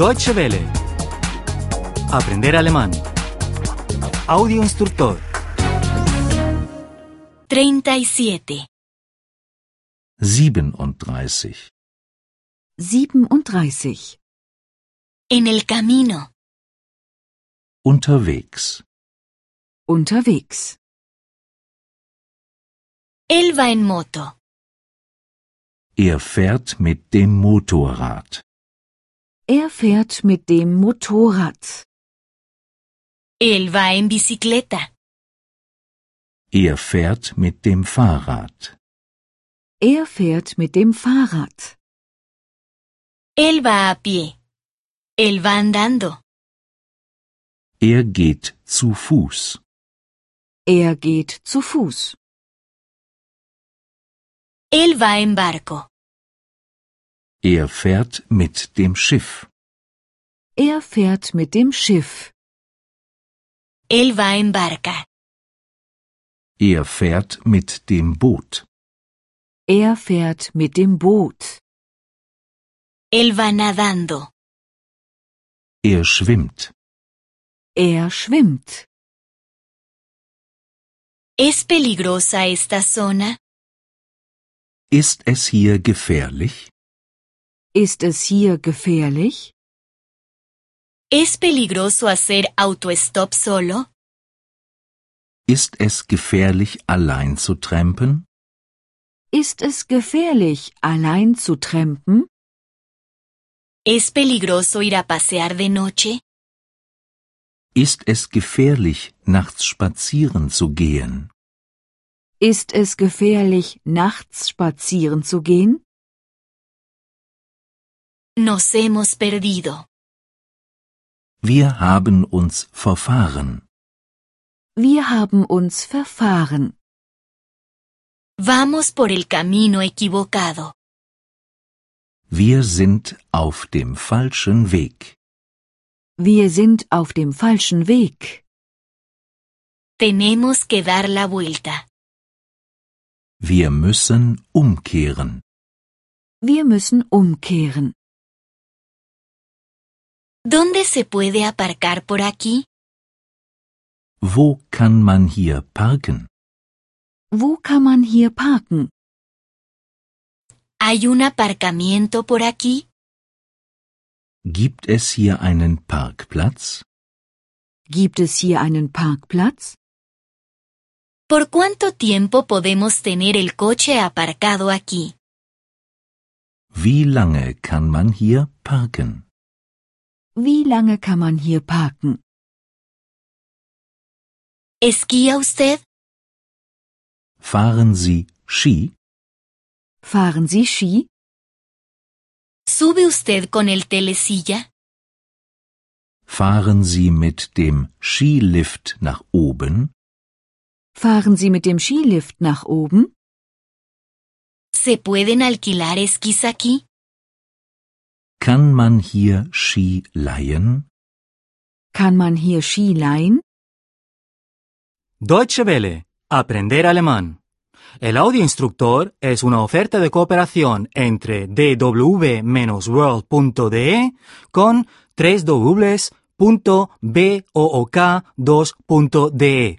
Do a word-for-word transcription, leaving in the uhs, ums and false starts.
Deutsche Welle. Aprender alemán. Audio instructor. treinta y siete. siebenunddreißig. siebenunddreißig. En el camino. Unterwegs. Unterwegs. Él va en moto. Er fährt mit dem Motorrad. Er fährt mit dem Motorrad. Él va en bicicleta. Er fährt mit dem Fahrrad. Er fährt mit dem Fahrrad. Él va a pie. Él va andando. Er geht zu Fuß. Er geht zu Fuß. Él va en barco. Er fährt mit dem Schiff. Er fährt mit dem Schiff. Él va en barca. Er fährt mit dem Boot. Er fährt mit dem Boot. Él va nadando. Er schwimmt. Er schwimmt. ¿Es peligrosa esta zona? Ist es hier gefährlich? Ist es hier gefährlich? ¿Es peligroso hacer autostop solo? Ist es gefährlich, allein zu trampen? Ist es gefährlich, allein zu trampen? ¿Es peligroso ir a pasear de noche? Ist es gefährlich, nachts spazieren zu gehen? Ist es gefährlich, nachts spazieren zu gehen? Nos hemos perdido. Wir haben uns verfahren. Wir haben uns verfahren. Vamos por el camino equivocado. Wir sind auf dem falschen Weg. Wir sind auf dem falschen Weg. Tenemos que dar la vuelta. Wir müssen umkehren. Wir müssen umkehren. ¿Dónde se puede aparcar por aquí? Wo kann man hier parken? Wo kann man hier parken? ¿Hay un aparcamiento por aquí? Gibt es hier einen Parkplatz? Gibt es hier einen Parkplatz? ¿Por cuánto tiempo podemos tener el coche aparcado aquí? Wie lange kann man hier parken? Wie lange kann man hier parken? ¿Esquía usted? Fahren Sie Ski? Fahren Sie Ski? ¿Sube usted con el telesilla? Fahren Sie mit dem Skilift nach oben? Fahren Sie mit dem Skilift nach oben? ¿Se pueden alquilar esquís aquí? Kann man hier Ski leihen? Kann man hier Ski leihen? Deutsche Welle. Aprender alemán. El audio instructor es una oferta de cooperación entre d w world punto d e con doble u doble u doble u punto book dos punto d e.